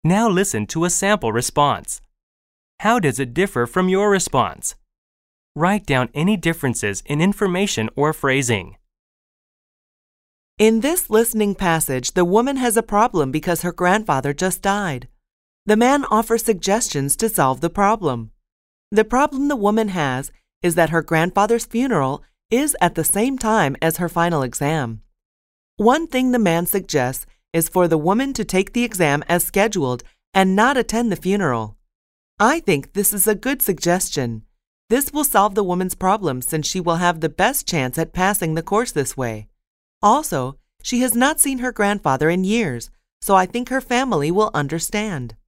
Now listen to a sample response. How does it differ from your response? Write down any differences in information or phrasing. In this listening passage, the woman has a problem because her grandfather just died. The man offers suggestions to solve the problem. The problem the woman has is that her grandfather's funeral is at the same time as her final exam. One thing the man suggests is for the woman to take the exam as scheduled and not attend the funeral. I think this is a good suggestion. This will solve the woman's problem since she will have the best chance at passing the course this way. Also, she has not seen her grandfather in years, so I think her family will understand.